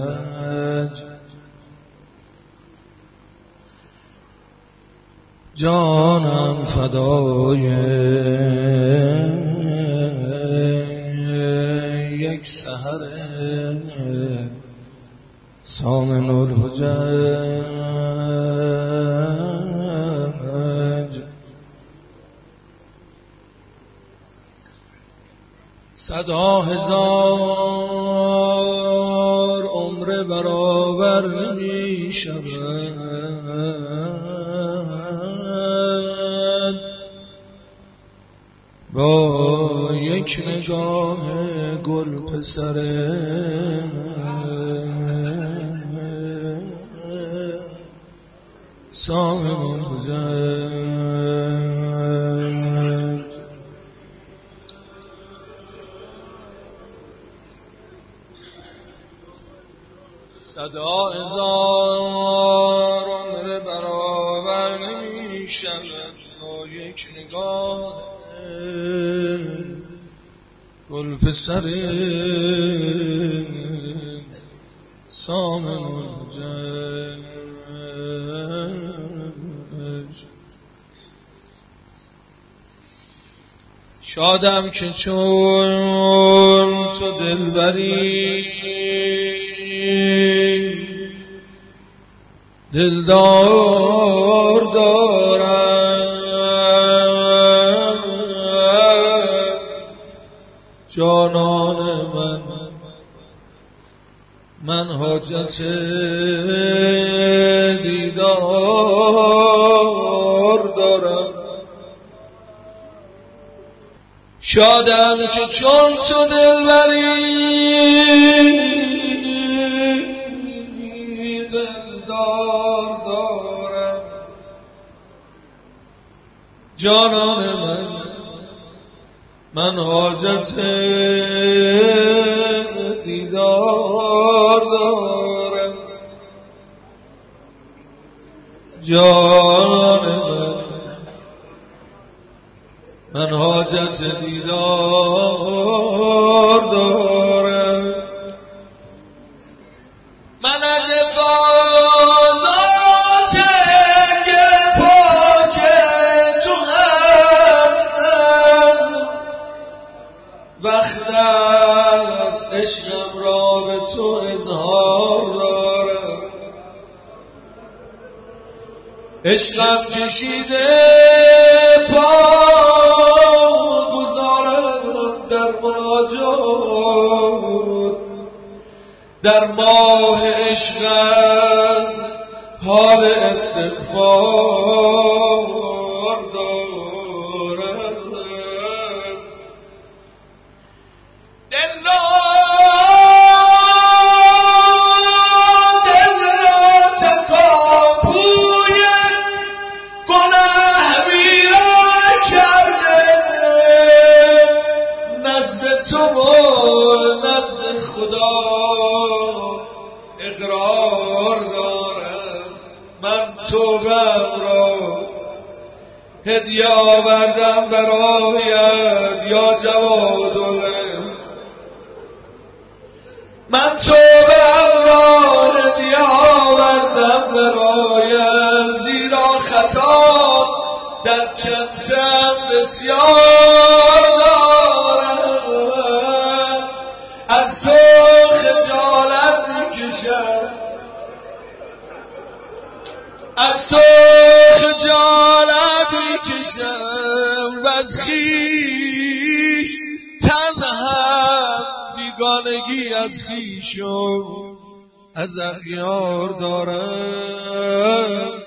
ایرج جانم فدای یک سحر سامن الحجج 100,000 عمر برابر نمی شود با یک نگاه گل پسر سامن الحجج. صدا هزار عمر برابر نمی شود با یک نگاه گل پسر سامن الحجج. شادم که چون تو دلبری دلدار دارم جانان من حاجت دیدار دارم. شادم که چون تو دلبری دلدار دارم جانان من حاجت دیدار دارم. جانان من حاجت دیدار دارم. من از حفاظات گل پاک تو هستم وقت است عشقم را به تو اظهار دارم. عشقم کشیده پا گذارم در مناجات در ماه عشقم حال استغفار دارم. دل را تکاپوی گناه ویران کرده نزد تو و نزد خدا اقرار دارم. من توبه‌ام را هدیه آوردم برایت یا جوادالله. من توبه‌ام را هدیه آوردم برایت زیرا خطا در چشمم بسیار دارم. از تو خجالت میکشم از تو خجالت میکشم و از خویش تنها بیگانگی از خویشم از اغیار دارم.